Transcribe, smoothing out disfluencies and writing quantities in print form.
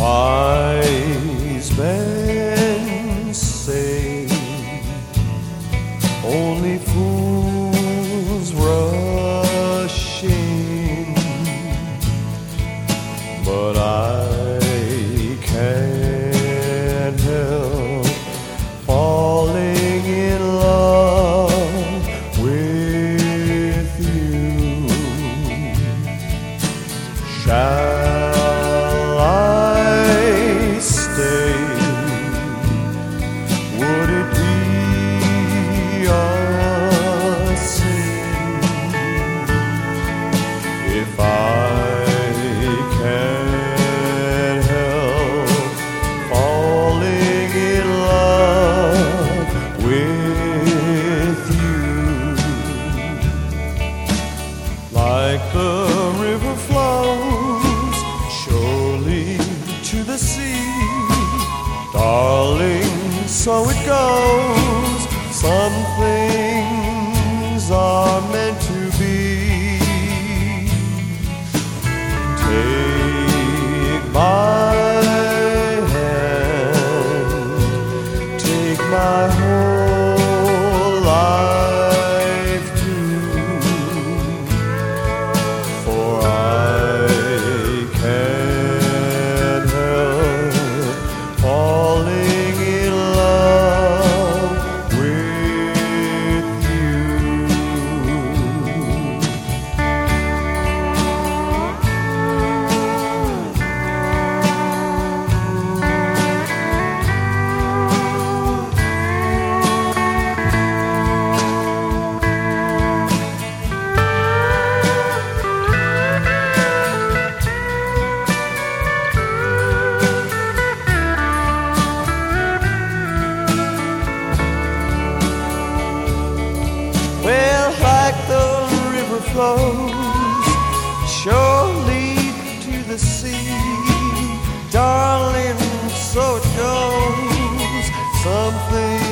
Wise men say only fools rush in, but I can't help falling in love with you. Shall I stay? Would it be a sin if I can't help falling in love with you? Like the river flows surely to the sea, darling, so it goes. Some things are meant to be. Take my hand, take my whole life too, for I can't help falling in love with you. Well, like the river flows surely to the sea, darling, so it goes. Something